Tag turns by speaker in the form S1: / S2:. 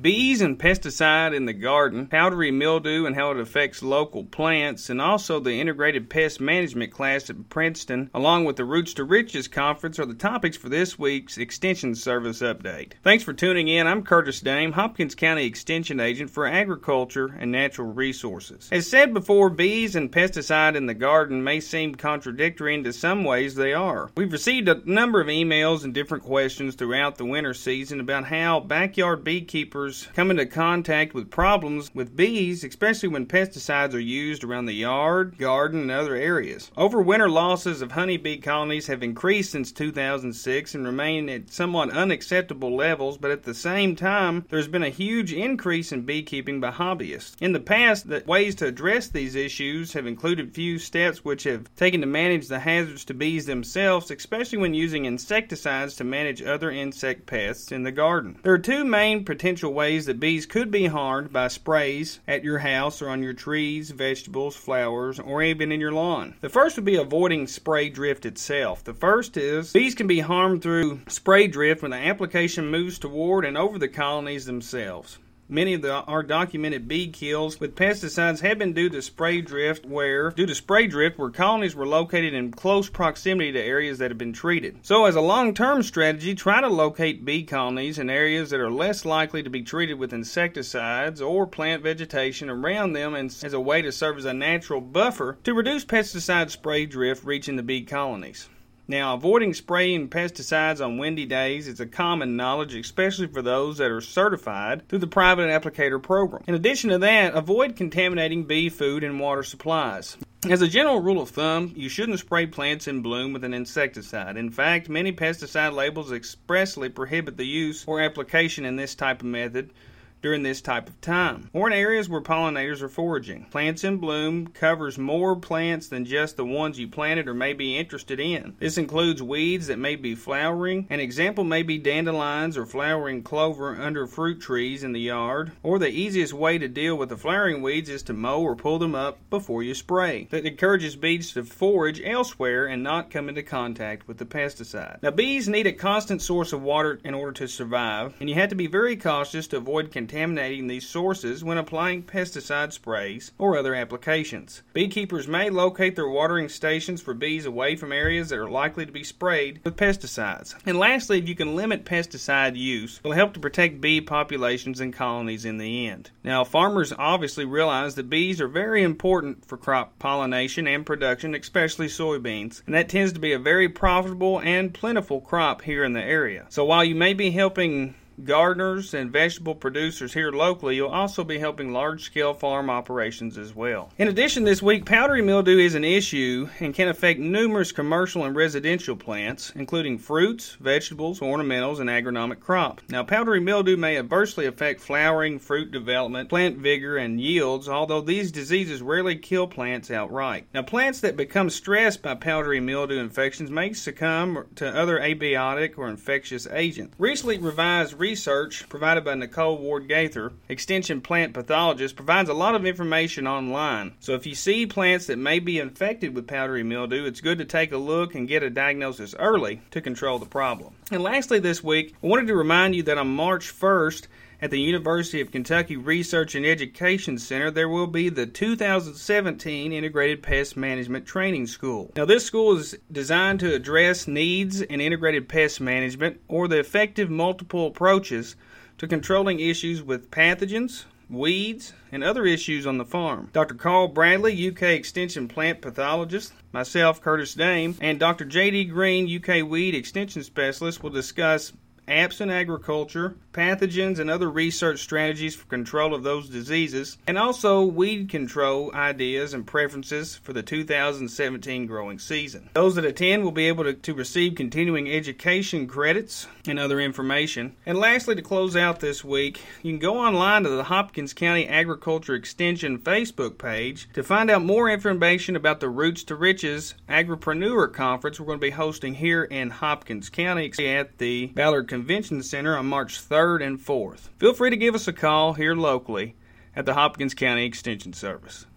S1: bees and pesticide in the garden, powdery mildew and how it affects local plants, and also the integrated pest management class at Princeton, along with the Roots to Riches conference, are the topics for this week's Extension Service Update. Thanks for tuning in. I'm Curtis Dame, Hopkins County Extension Agent for Agriculture and Natural Resources. As said before, bees and pesticide in the garden may seem contradictory, and in some ways they are. We've received a number of emails and different questions throughout the winter season about how backyard beekeepers come into contact with problems with bees, especially when pesticides are used around the yard, garden, and other areas. Overwinter losses of honeybee colonies have increased since 2006 and remain at somewhat unacceptable levels, but at the same time, there's been a huge increase in beekeeping by hobbyists. In the past, the ways to address these issues have included few steps which have taken to manage the hazards to bees themselves, especially when using insecticides to manage other insect pests in the garden. There are two main potential ways that bees could be harmed by sprays at your house or on your trees, vegetables, flowers, or even in your lawn. The first would be avoiding spray drift itself. The first is bees can be harmed through spray drift when the application moves toward and over the colonies themselves. Many of our documented bee kills with pesticides have been due to spray drift where colonies were located in close proximity to areas that have been treated. So as a long-term strategy, try to locate bee colonies in areas that are less likely to be treated with insecticides or plant vegetation around them as a way to serve as a natural buffer to reduce pesticide spray drift reaching the bee colonies. Now, avoiding spraying pesticides on windy days is a common knowledge, especially for those that are certified through the private applicator program. In addition to that, avoid contaminating bee food and water supplies. As a general rule of thumb, you shouldn't spray plants in bloom with an insecticide. In fact, many pesticide labels expressly prohibit the use or application in this type of method during this type of time, or in areas where pollinators are foraging. Plants in bloom covers more plants than just the ones you planted or may be interested in. This includes weeds that may be flowering. An example may be dandelions or flowering clover under fruit trees in the yard, or the easiest way to deal with the flowering weeds is to mow or pull them up before you spray. That encourages bees to forage elsewhere and not come into contact with the pesticide. Now, bees need a constant source of water in order to survive, and you have to be very cautious to avoid contaminating these sources when applying pesticide sprays or other applications. Beekeepers may locate their watering stations for bees away from areas that are likely to be sprayed with pesticides. And lastly, if you can limit pesticide use, it will help to protect bee populations and colonies in the end. Now, farmers obviously realize that bees are very important for crop pollination and production, especially soybeans, and that tends to be a very profitable and plentiful crop here in the area. So while you may be helping gardeners and vegetable producers here locally, you'll also be helping large-scale farm operations as well. In addition, this week, powdery mildew is an issue and can affect numerous commercial and residential plants, including fruits, vegetables, ornamentals, and agronomic crops. Now, powdery mildew may adversely affect flowering, fruit development, plant vigor, and yields, although these diseases rarely kill plants outright. Now, plants that become stressed by powdery mildew infections may succumb to other abiotic or infectious agents. Recently revised research provided by Nicole Ward Gaither, Extension Plant Pathologist, provides a lot of information online. So if you see plants that may be infected with powdery mildew, it's good to take a look and get a diagnosis early to control the problem. And lastly this week, I wanted to remind you that on March 1st, at the University of Kentucky Research and Education Center, there will be the 2017 Integrated Pest Management Training School. Now, this school is designed to address needs in integrated pest management or the effective multiple approaches to controlling issues with pathogens, weeds, and other issues on the farm. Dr. Carl Bradley, UK Extension Plant Pathologist, myself, Curtis Dame, and Dr. J.D. Green, UK Weed Extension Specialist, will discuss apps in agriculture, pathogens, and other research strategies for control of those diseases, and also weed control ideas and preferences for the 2017 growing season. Those that attend will be able to receive continuing education credits and other information. And lastly, to close out this week, you can go online to the Hopkins County Agriculture Extension Facebook page to find out more information about the Roots to Riches Agripreneur Conference we're going to be hosting here in Hopkins County at the Ballard Convention Center on March 3rd and 4th. Feel free to give us a call here locally at the Hopkins County Extension Service.